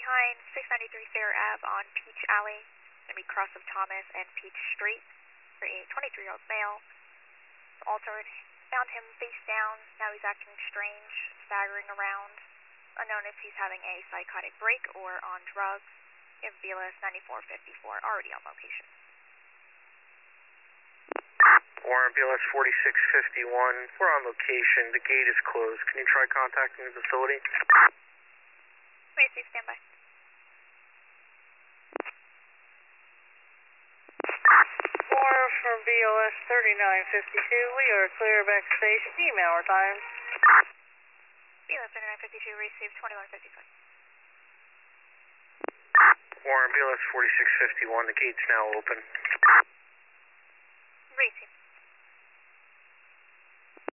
behind 693 Fair Ave on Peach Alley. Going to be cross of Thomas and Peach Street for a 23-year-old male. Altered, found him face down. Now he's acting strange, staggering around. Unknown if he's having a psychotic break or on drugs. We have BLS 9454 already on location. Warren, BLS 4651, we're on location. The gate is closed. Can you try contacting the facility? Please stand by. Warren from BLS 3952, we are clear back station. Email our times. BLS 3952 received 2155. Warren, BLS 4651, the gate's now open. Received.